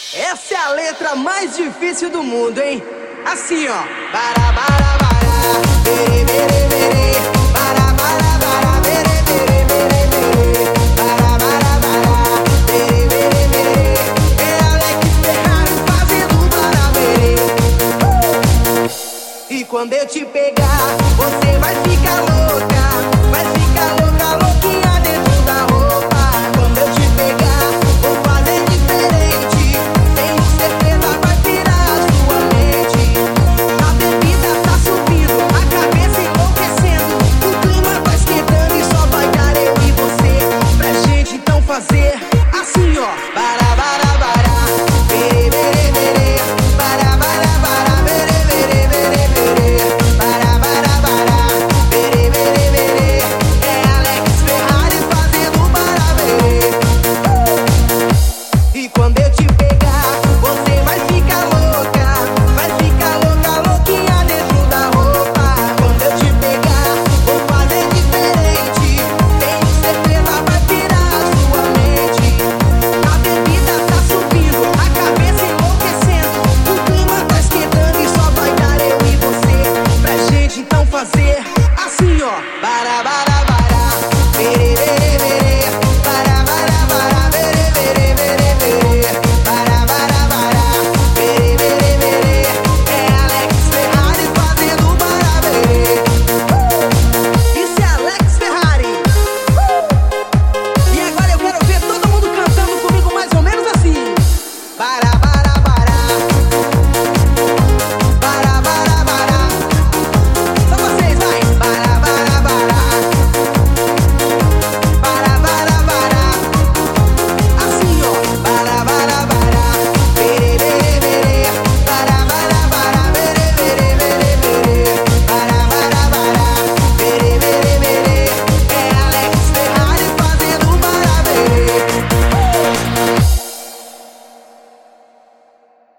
Essa é a letra mais difícil do mundo, hein? Assim, ó. Bara, bara, bara, bere, bere, bere. Bara, bara, bara, bere, bere, bere, bere. Bara, bara, bara, bere, bere, bere. É Alex Ferrari fazendo bara, bere. E quando eu te